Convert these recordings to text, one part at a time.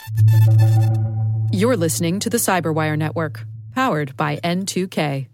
You're listening to the Cyberwire Network, powered by N2K.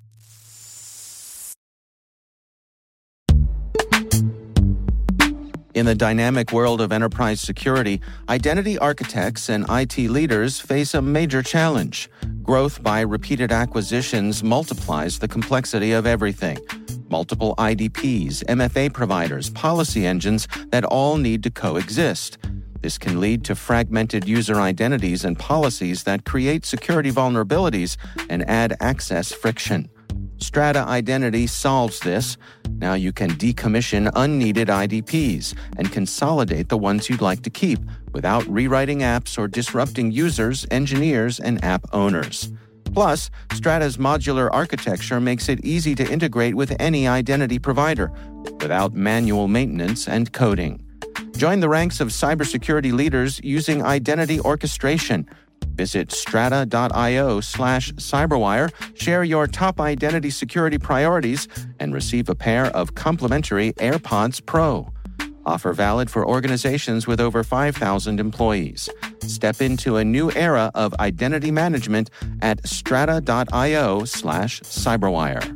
In the dynamic world of enterprise security, identity architects and IT leaders face a major challenge. Growth by repeated acquisitions multiplies the complexity of everything. Multiple IDPs, MFA providers, policy engines that all need to coexist. This can lead to fragmented user identities and policies that create security vulnerabilities and add access friction. Strata Identity solves this. Now you can decommission unneeded IDPs and consolidate the ones you'd like to keep without rewriting apps or disrupting users, engineers, and app owners. Plus, Strata's modular architecture makes it easy to integrate with any identity provider without manual maintenance and coding. Join the ranks of cybersecurity leaders using identity orchestration. Visit strata.io/cyberwire, share your top identity security priorities, and receive a pair of complimentary AirPods Pro. Offer valid for organizations with over 5,000 employees. Step into a new era of identity management at strata.io/cyberwire.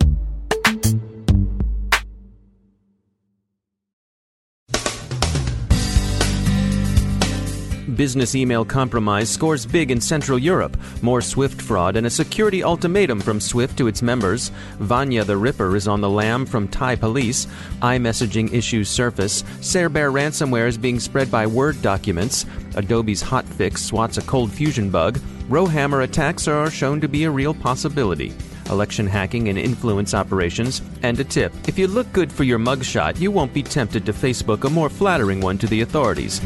Business email compromise scores big in Central Europe. More SWIFT fraud and a security ultimatum from SWIFT to its members. Vanya the Ripper is on the lam from Thai police. iMessaging issues surface. Cerber ransomware is being spread by Word documents. Adobe's hotfix swats a cold fusion bug. Rowhammer attacks are shown to be a real possibility. Election hacking and influence operations. And a tip: if you look good for your mugshot, you won't be tempted to Facebook a more flattering one to the authorities.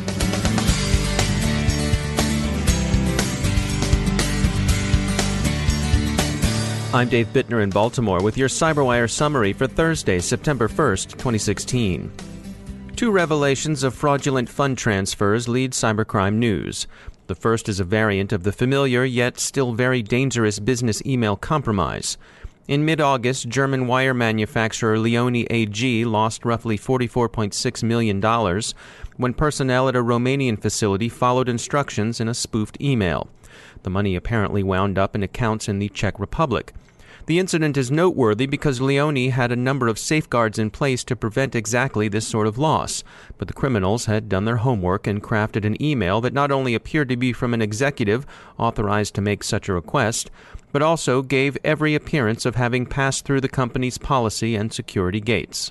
I'm Dave Bittner in Baltimore with your CyberWire summary for Thursday, September 1st, 2016. Two revelations of fraudulent fund transfers lead cybercrime news. The first is a variant of the familiar yet still very dangerous business email compromise. In mid-August, German wire manufacturer Leoni AG lost roughly $44.6 million when personnel at a Romanian facility followed instructions in a spoofed email. The money apparently wound up in accounts in the Czech Republic. The incident is noteworthy because Leoni had a number of safeguards in place to prevent exactly this sort of loss, but the criminals had done their homework and crafted an email that not only appeared to be from an executive authorized to make such a request, but also gave every appearance of having passed through the company's policy and security gates.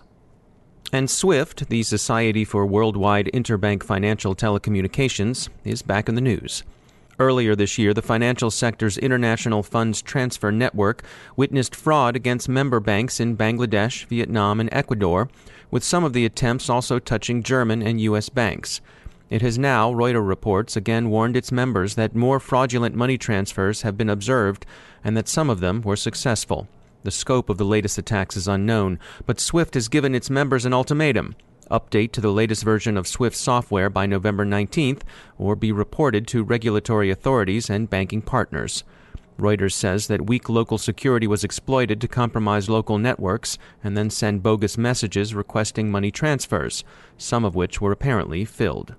And SWIFT, the Society for Worldwide Interbank Financial Telecommunications, is back in the news. Earlier this year, the financial sector's International Funds Transfer Network witnessed fraud against member banks in Bangladesh, Vietnam, and Ecuador, with some of the attempts also touching German and U.S. banks. It has now, Reuters reports, again warned its members that more fraudulent money transfers have been observed and that some of them were successful. The scope of the latest attacks is unknown, but SWIFT has given its members an ultimatum: update to the latest version of SWIFT software by November 19th, or be reported to regulatory authorities and banking partners. Reuters says that weak local security was exploited to compromise local networks and then send bogus messages requesting money transfers, some of which were apparently filled.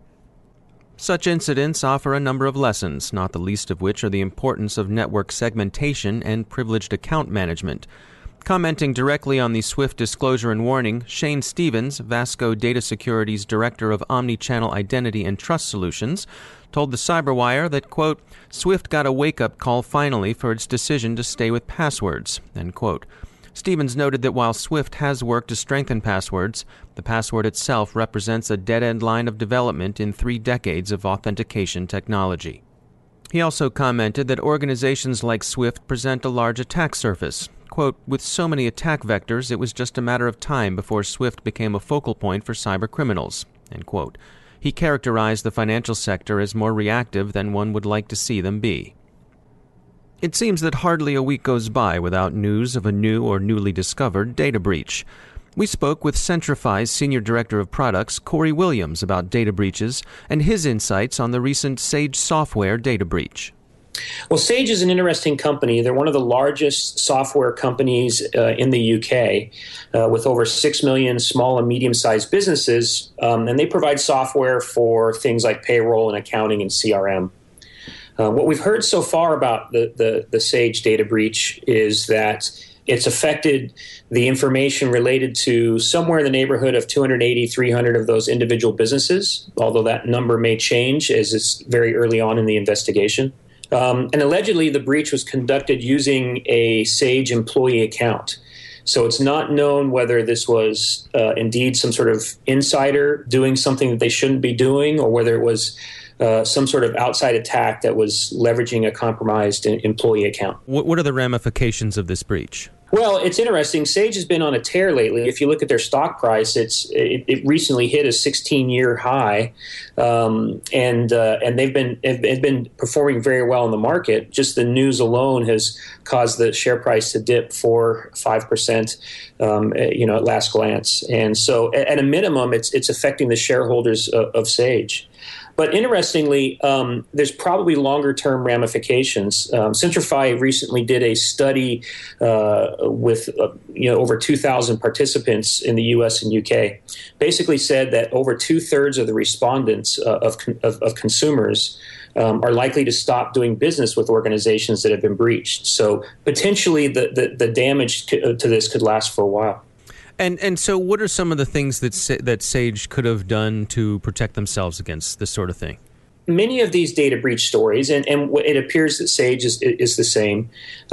Such incidents offer a number of lessons, not the least of which are the importance of network segmentation and privileged account management. Commenting directly on the SWIFT disclosure and warning, Shane Stevens, Vasco Data Security's Director of Omnichannel Identity and Trust Solutions, told the CyberWire that, quote, SWIFT got a wake-up call finally for its decision to stay with passwords, end quote. Stevens noted that while SWIFT has worked to strengthen passwords, the password itself represents a dead-end line of development in 3 decades of authentication technology. He also commented that organizations like SWIFT present a large attack surface. Quote, with so many attack vectors, it was just a matter of time before SWIFT became a focal point for cyber criminals, end quote. He characterized the financial sector as more reactive than one would like to see them be. It seems that hardly a week goes by without news of a new or newly discovered data breach. We spoke with Centrify's Senior Director of Products, Corey Williams, about data breaches and his insights on the recent Sage Software data breach. Well, Sage is an interesting company. They're one of the largest software companies in the UK with over 6 million small and medium-sized businesses, and they provide software for things like payroll and accounting and CRM. What we've heard so far about the Sage data breach is that it's affected the information related to somewhere in the neighborhood of 280, 300 of those individual businesses, although that number may change as it's very early on in the investigation. And allegedly, the breach was conducted using a Sage employee account. So it's not known whether this was indeed some sort of insider doing something that they shouldn't be doing, or whether it was some sort of outside attack that was leveraging a compromised employee account. What are the ramifications of this breach? Well, it's interesting. Sage has been on a tear lately. If you look at their stock price, it recently hit a 16-year high, and they've been performing very well in the market. Just the news alone has caused the share price to dip 4-5%, at last glance. And so, at a minimum, it's affecting the shareholders of Sage. But interestingly, there's probably longer-term ramifications. Centrify recently did a study with over 2,000 participants in the U.S. and U.K. Basically said that over 2/3 of the respondents of consumers are likely to stop doing business with organizations that have been breached. So potentially, the damage to this could last for a while. And so what are some of the things that Sage could have done to protect themselves against this sort of thing? Many of these data breach stories, and it appears that Sage is the same,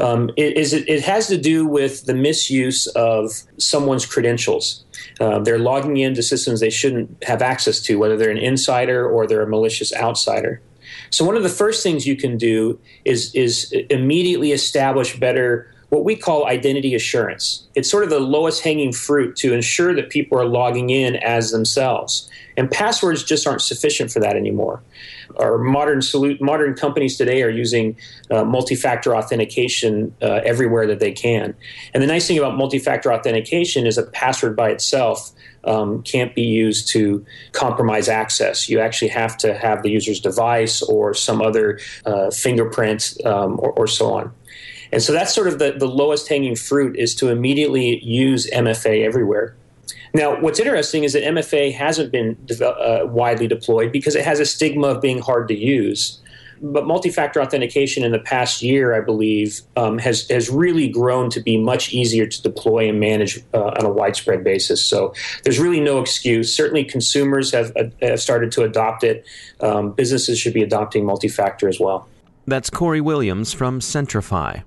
it has to do with the misuse of someone's credentials. They're logging into systems they shouldn't have access to, whether they're an insider or they're a malicious outsider. So one of the first things you can do is immediately establish better what we call identity assurance. It's sort of the lowest hanging fruit to ensure that people are logging in as themselves. And passwords just aren't sufficient for that anymore. Our modern companies today are using multi-factor authentication everywhere that they can. And the nice thing about multi-factor authentication is a password by itself can't be used to compromise access. You actually have to have the user's device or some other fingerprint or so on. And so that's sort of the lowest hanging fruit, is to immediately use MFA everywhere. Now, what's interesting is that MFA hasn't been widely deployed because it has a stigma of being hard to use. But multi-factor authentication in the past year, I believe, has really grown to be much easier to deploy and manage on a widespread basis. So there's really no excuse. Certainly consumers have started to adopt it. Businesses should be adopting multi-factor as well. That's Corey Williams from Centrify.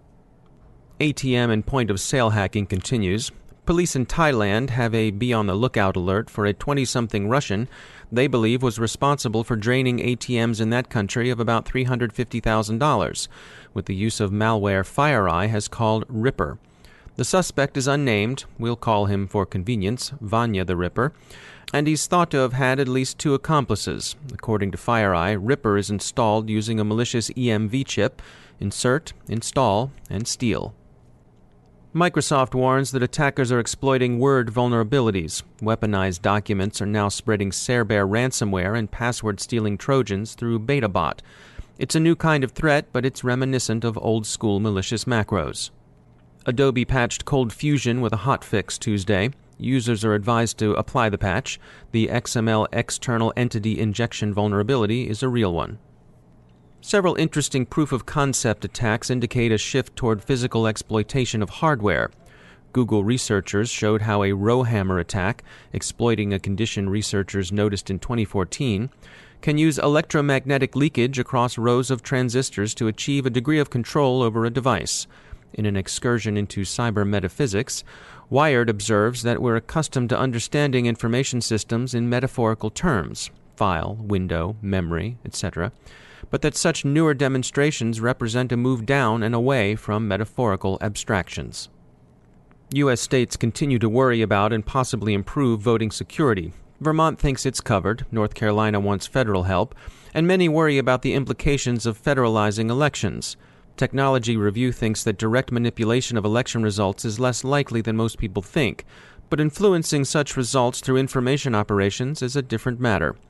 ATM and point-of-sale hacking continues. Police in Thailand have a be-on-the-lookout alert for a 20-something Russian they believe was responsible for draining ATMs in that country of about $350,000, with the use of malware FireEye has called Ripper. The suspect is unnamed. We'll call him for convenience Vanya the Ripper, and he's thought to have had at least 2 accomplices. According to FireEye, Ripper is installed using a malicious EMV chip. Insert, install, and steal. Microsoft warns that attackers are exploiting Word vulnerabilities. Weaponized documents are now spreading Cerbear ransomware and password-stealing Trojans through BetaBot. It's a new kind of threat, but it's reminiscent of old-school malicious macros. Adobe patched Cold Fusion with a hotfix Tuesday. Users are advised to apply the patch. The XML external entity injection vulnerability is a real one. Several interesting proof-of-concept attacks indicate a shift toward physical exploitation of hardware. Google researchers showed how a rowhammer attack, exploiting a condition researchers noticed in 2014, can use electromagnetic leakage across rows of transistors to achieve a degree of control over a device. In an excursion into cyber metaphysics, Wired observes that we're accustomed to understanding information systems in metaphorical terms, file, window, memory, etc., but that such newer demonstrations represent a move down and away from metaphorical abstractions. U.S. states continue to worry about and possibly improve voting security. Vermont thinks it's covered, North Carolina wants federal help, and many worry about the implications of federalizing elections. Technology Review thinks that direct manipulation of election results is less likely than most people think, but influencing such results through information operations is a different matter.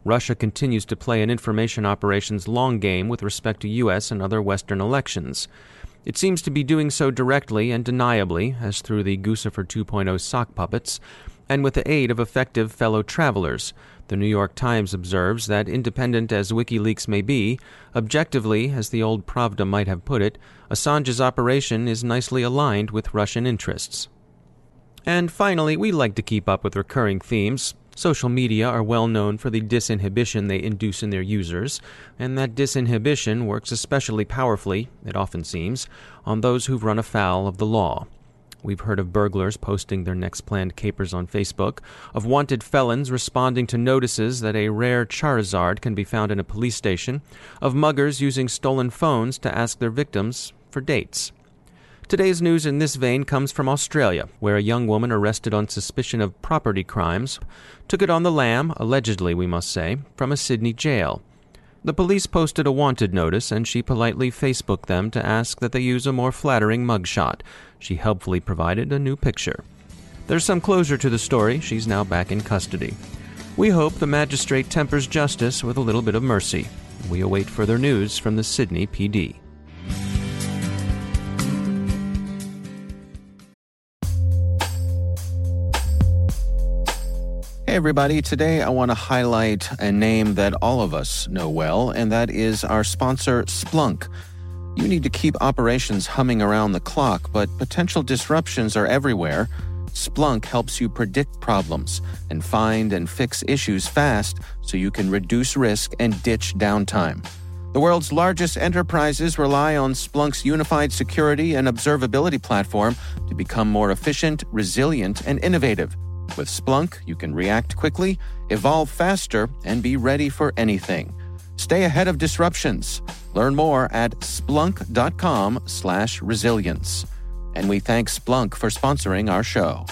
Russia continues to play an information operations long game with respect to U.S. and other Western elections. It seems to be doing so directly and deniably, as through the Guccifer 2.0 sock puppets, and with the aid of effective fellow travelers. The New York Times observes that, independent as WikiLeaks may be, objectively, as the old Pravda might have put it, Assange's operation is nicely aligned with Russian interests. And finally, we like to keep up with recurring themes. Social media are well known for the disinhibition they induce in their users, and that disinhibition works especially powerfully, it often seems, on those who've run afoul of the law. We've heard of burglars posting their next planned capers on Facebook, of wanted felons responding to notices that a rare Charizard can be found in a police station, of muggers using stolen phones to ask their victims for dates. Today's news in this vein comes from Australia, where a young woman arrested on suspicion of property crimes took it on the lam, allegedly we must say, from a Sydney jail. The police posted a wanted notice, and she politely Facebooked them to ask that they use a more flattering mugshot. She helpfully provided a new picture. There's some closure to the story. She's now back in custody. We hope the magistrate tempers justice with a little bit of mercy. We await further news from the Sydney PD. Hey everybody, today I want to highlight a name that all of us know well, and that is our sponsor, Splunk. You need to keep operations humming around the clock, but potential disruptions are everywhere. Splunk helps you predict problems and find and fix issues fast so you can reduce risk and ditch downtime. The world's largest enterprises rely on Splunk's unified security and observability platform to become more efficient, resilient, and innovative. With Splunk, you can react quickly, evolve faster, and be ready for anything. Stay ahead of disruptions. Learn more at splunk.com/resilience. And we thank Splunk for sponsoring our show.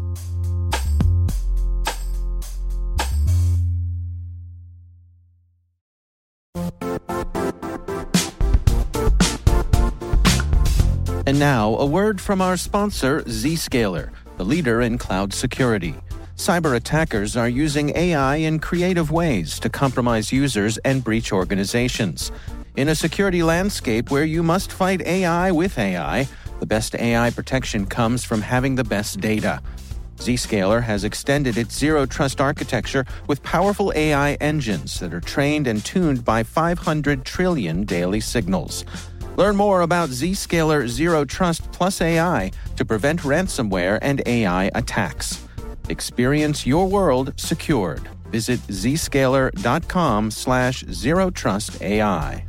And now, a word from our sponsor, Zscaler, the leader in cloud security. Cyber attackers are using AI in creative ways to compromise users and breach organizations. In a security landscape where you must fight AI with AI, the best AI protection comes from having the best data. Zscaler has extended its zero-trust architecture with powerful AI engines that are trained and tuned by 500 trillion daily signals. Learn more about Zscaler Zero Trust Plus AI to prevent ransomware and AI attacks. Experience your world secured. Visit zscaler.com/zerotrustai.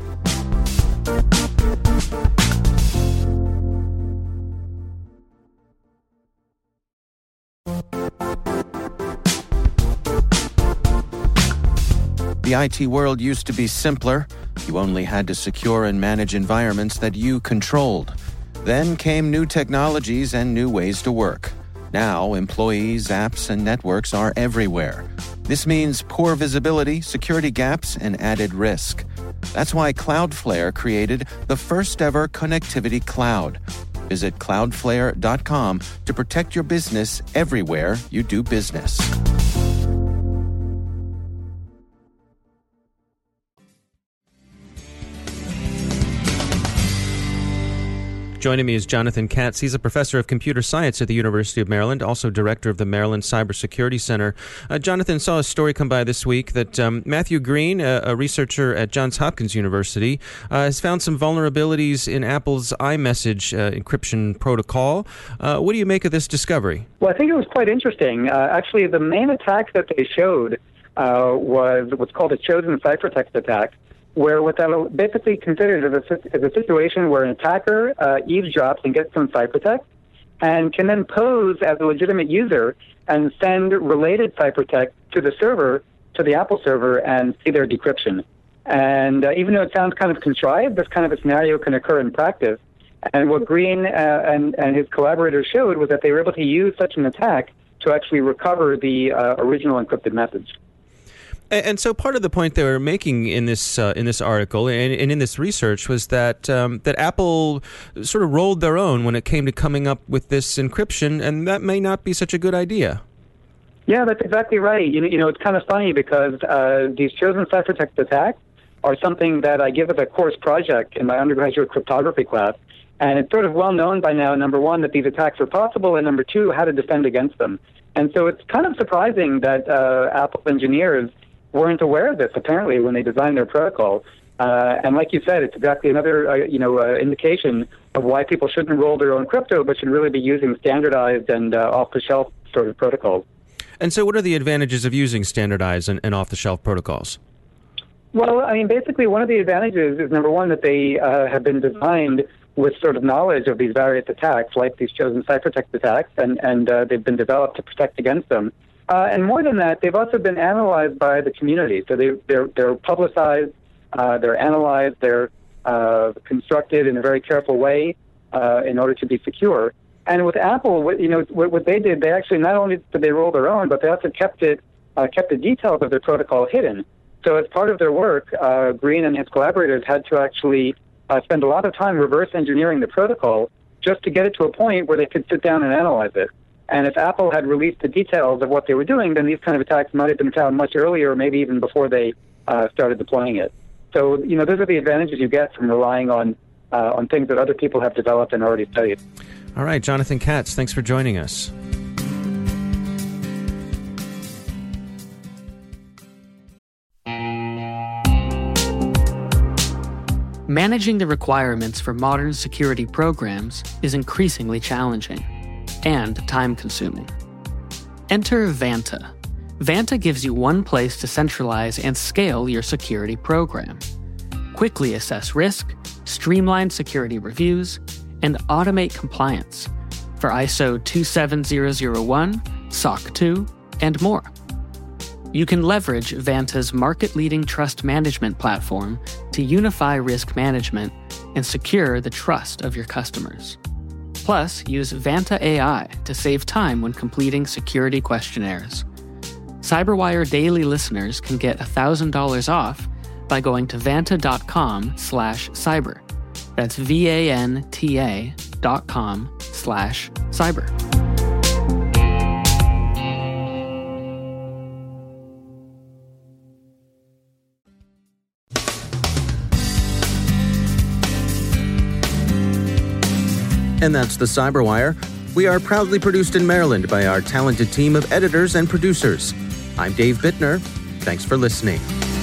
The IT world used to be simpler. You only had to secure and manage environments that you controlled. Then came new technologies and new ways to work. Now, employees, apps, and networks are everywhere. This means poor visibility, security gaps, and added risk. That's why Cloudflare created the first-ever connectivity cloud. Visit cloudflare.com to protect your business everywhere you do business. Joining me is Jonathan Katz. He's a professor of computer science at the University of Maryland, also director of the Maryland Cybersecurity Center. Jonathan, saw a story come by this week that Matthew Green, a researcher at Johns Hopkins University, has found some vulnerabilities in Apple's iMessage encryption protocol. What do you make of this discovery? Well, I think it was quite interesting. Actually, the main attack that they showed was what's called a chosen ciphertext attack, where what that basically considered is a situation where an attacker eavesdrops and gets some ciphertext and can then pose as a legitimate user and send related ciphertext to the server, to the Apple server, and see their decryption. And even though it sounds kind of contrived, this kind of a scenario can occur in practice. And what Green and his collaborators showed was that they were able to use such an attack to actually recover the original encrypted message. And so part of the point they were making in this article and in this research was that that Apple sort of rolled their own when it came to coming up with this encryption, and that may not be such a good idea. Yeah, that's exactly right. You know, it's kind of funny because these chosen ciphertext attacks are something that I give as a course project in my undergraduate cryptography class. And it's sort of well known by now, number one, that these attacks are possible, and number two, how to defend against them. And so it's kind of surprising that Apple engineers weren't aware of this, apparently, when they designed their protocol. And like you said, it's exactly another indication of why people shouldn't roll their own crypto, but should really be using standardized and off-the-shelf sort of protocols. And so what are the advantages of using standardized and off-the-shelf protocols? Well, I mean, basically one of the advantages is, number one, that they have been designed with sort of knowledge of these various attacks, like these chosen ciphertext attacks, and they've been developed to protect against them. And more than that, they've also been analyzed by the community. So they're publicized, they're analyzed, they're constructed in a very careful way in order to be secure. And with Apple, what they did, they actually not only did they roll their own, but they also kept the details of their protocol hidden. So as part of their work, Green and his collaborators had to actually spend a lot of time reverse engineering the protocol just to get it to a point where they could sit down and analyze it. And if Apple had released the details of what they were doing, then these kind of attacks might have been found much earlier, maybe even before they started deploying it. So, those are the advantages you get from relying on things that other people have developed and already studied. All right, Jonathan Katz, thanks for joining us. Managing the requirements for modern security programs is increasingly challenging and time-consuming. Enter Vanta. Vanta gives you one place to centralize and scale your security program. Quickly assess risk, streamline security reviews, and automate compliance for ISO 27001, SOC 2, and more. You can leverage Vanta's market-leading trust management platform to unify risk management and secure the trust of your customers. Plus, use Vanta AI to save time when completing security questionnaires. CyberWire Daily listeners can get $1,000 off by going to vanta.com/cyber. That's VANTA.com/cyber. And that's the CyberWire. We are proudly produced in Maryland by our talented team of editors and producers. I'm Dave Bittner. Thanks for listening.